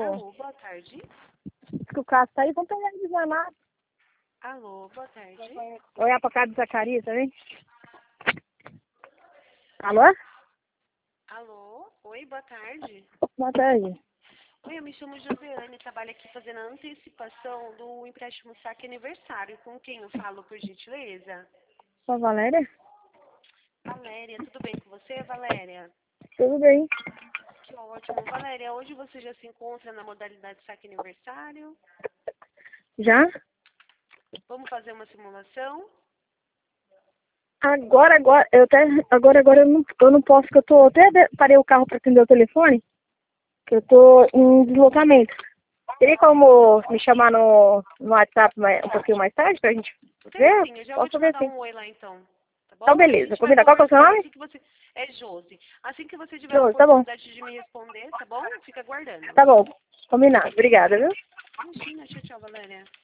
Alô, boa tarde. Diz que o carro tá aí, vamos pegar ele desarmado. Alô, boa tarde. Olhar pra casa do Zacarias, tá vendo? Alô? Alô, oi, boa tarde. Boa tarde. Oi, eu me chamo Josiane, trabalho aqui fazendo a antecipação do empréstimo saque aniversário. Com quem eu falo, por gentileza? Sou a Valéria? Valéria, tudo bem com você, Valéria? Tudo bem. Que ótimo. Valéria, hoje você já se encontra na modalidade saque aniversário? Já? Vamos fazer uma simulação? Agora eu não posso, que parei o carro pra atender o telefone, que eu tô em deslocamento. Teria como me chamar no WhatsApp um pouquinho mais tarde pra gente ver? Sim, eu já vou te Posso ver mandar sim. um oi lá então. Tá bom? Então A beleza, gente vai combina. Qual que é o seu conversando nome? assim que você... É Josi. Assim que você tiver a Jô, tá bom. oportunidade de me responder, tá bom? Fica aguardando. Tá bom. Combinado. Obrigada, viu? Imagina, tchau, tchau, Valéria.